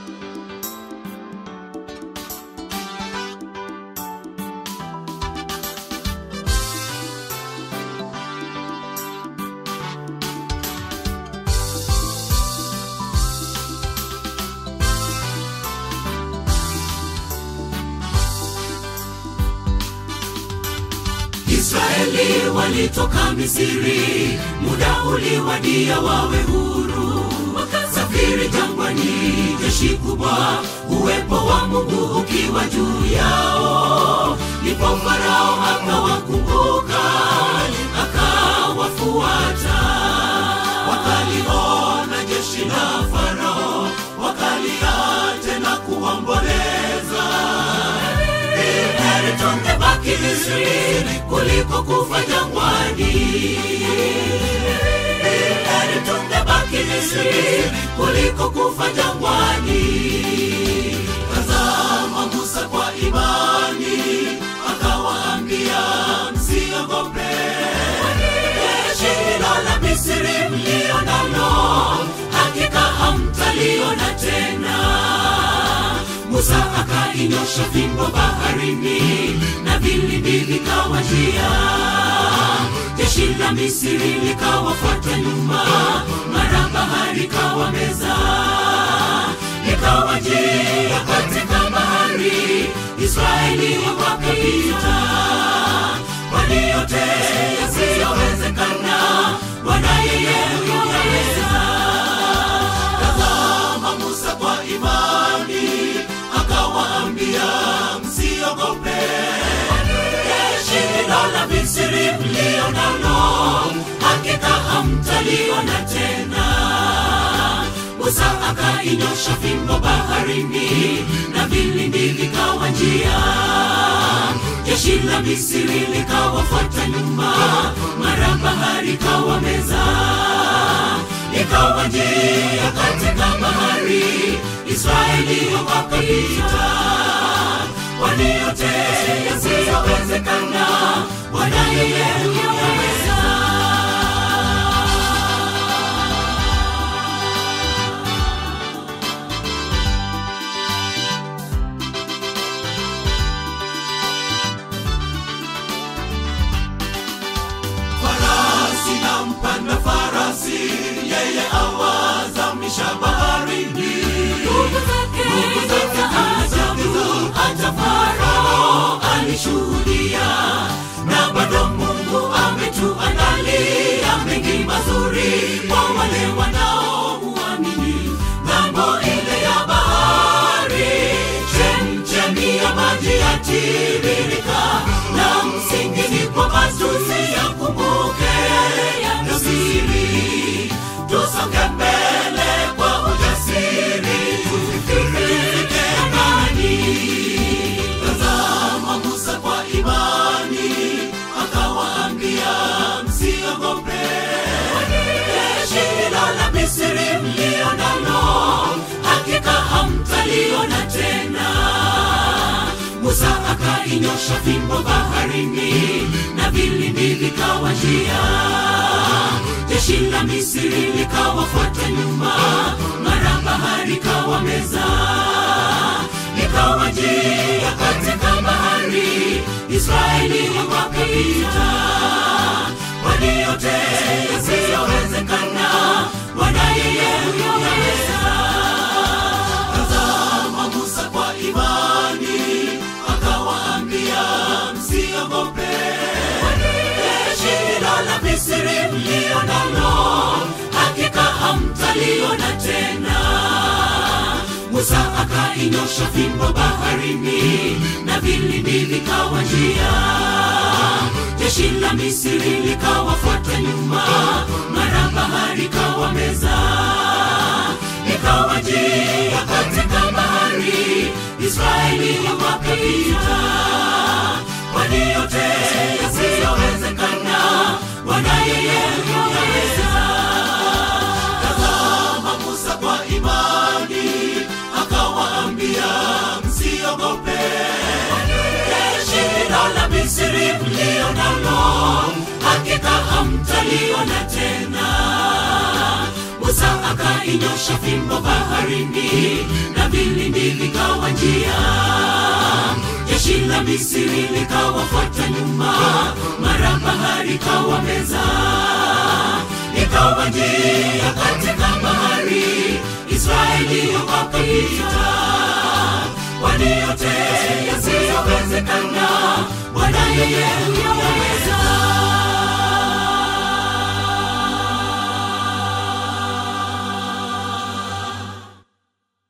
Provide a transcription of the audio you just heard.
Israeli walitoka Misri, muda uliwadia wawe huru. Wakasafiri jangwani, jeshi kubwa, uwepo wa Mungu ukiwa juu yao. Ndipo Farao akawakumbuka, akawafuata. Wakaliona jeshi la Farao, wakalia tena kuomboleza. Heri tungebaki Misri kuliko kufa jangwani. Heri tungebaki Misri kuliko kufa jangwani. Tazama Musa kwa imani akawaambia, msiogope. Jeshi la Misri mlio nalo, hakika hamtaliona tena. Musa akainyosha fimbo baharini, na vilindi vikawa njia. Jeshi la Misri likawafuata nyuma, mara bahari ikawa meza. Ikawa njia katika bahari, Israeli wakapita. Kwani yote yasiyowezekana, Bwana yeye huyaweza. Tazama Musa kwa imani akawaambia, msiogope. Jeshi la Misri mlio nalo, hakika hamtaliona tena. Musa akainyosha fimbo baharini, na vilindi vikawa njia. Jeshi la Misri likawafuata nyuma, mara bahari ikawa meza. Ikawa njia katika bahari, Israeli wakapita. Kwani yote yasiyowezekana, Bwana yeye huyaweza. Farasi na mpanda farasi, yeye awazamisha baharini. Nguvu zake ajabu, hata Farao alishuhudia. Na bado Mungu ametuandalia mengi mazuri kwa wale wanaomuamini. Ng'ambo ile ya bahari, chemchemi ya maji yatiririka. Na msingi ni kwamba tusiyakumbuke ya siri. Tusonge mbele kwa ujasiri, tufike angani. Tazama Musa kwa imani akawaambia, msiogope. Jeshi la Misri mlio nalo, hakika hamtaliona tena. Musa akainyosha fimbo baharini, na vilindi vikawa njia. Jeshi la Misri likawafuata nyuma, mara bahari ikawa meza. Ikawa njia katika bahari, Israeli wakapita. Kwani yote yasiyowezekana, Bwana yeye huyaweza. Tazama Musa kwa imani akawaambia, msiogope. Jeshi la Misri mlio nalo, hakika hamtaliona tena. Musa akainyosha fimbo baharini, na vilindi vikawa njia. Jeshi la Misri likawafuata nyuma, mara bahari ikawa meza. Ikawa njia katika bahari, Israeli wakapita. Kwani yote yasiyowezekana, Bwana yeye huyaweza. Tazama Musa kwa imani akawaambia, msiogope. Jeshi la Misri mlio nalo, hakika hamtaliona tena. Musa akainyosha fimbo baharini, na Misri likawafuata nyuma, mara bahari kawameza. Ikawa njia katika bahari, Israeli wakapita. Kwani yote yasiyowezekana, Bwana yeye